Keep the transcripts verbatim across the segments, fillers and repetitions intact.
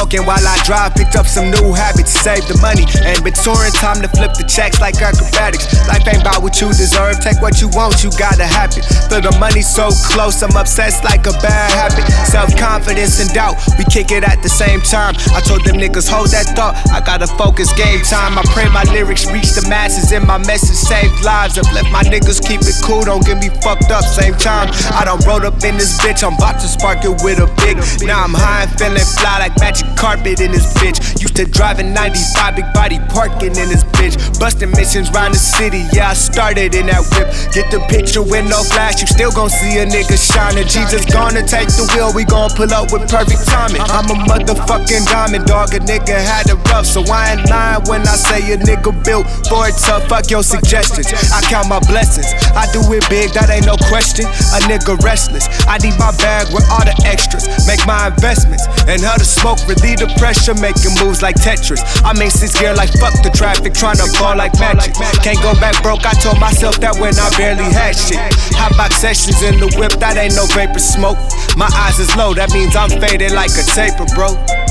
smoking while I drive, picked up some new habits, save the money. And been touring, time to flip the checks like acrobatics. Life ain't about what you deserve, take what you want, you gotta have it. Feel the money so close, I'm obsessed like a bad habit. Self-confidence and doubt, we kick it at the same time. I told them niggas, hold that thought, I gotta focus, game time. I pray my lyrics reach the masses and my message save lives. I've left my niggas keep it cool, don't get me fucked up, same time. I done rolled up in this bitch, I'm about to spark it with a big. Now I'm high and feeling fly like magic carpet in this bitch. Used to driving ninety-five, big body parking in this bitch. Busting missions round the city, yeah I started in that whip. Get the picture with no flash, you still gon' see a nigga shining. Jesus gonna take the wheel, we gon' pull up with perfect timing. I'm a motherfucking diamond dog, a nigga had it rough, so I ain't lying when I say a nigga built for it tough. Fuck your suggestions, I count my blessings. I do it big, that ain't no question. A nigga restless, I need my bag with all the extras. Make my investments, and how to smoke relieve the pressure. Making moves like Tetris, I'm in sixth gear like fuck the traffic, tryna ball like magic. Can't go back broke, I told myself that when I barely had shit. Hot box sessions in the whip, that ain't no vapor smoke. My eyes is low, that means I'm faded like a taper, bro.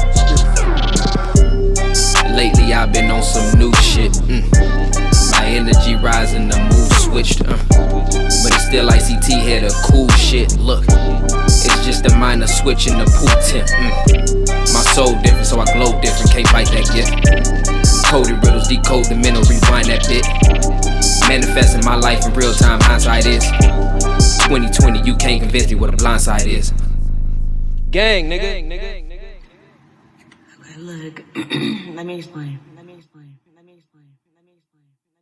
Lately I've been on some new shit. Mm. My energy rising, the mood switched. Uh. But it's still I C T here, the cool shit. Look, it's just a minor switch in the pool tint. Mm. My soul different, so I glow different. Can't fight that gift. Coded riddles, decode the mental, rewind that bit. Manifesting my life in real time, hindsight is twenty twenty, you can't convince me what a blind side is. Gang, nigga. Gang, nigga. Look, let me explain.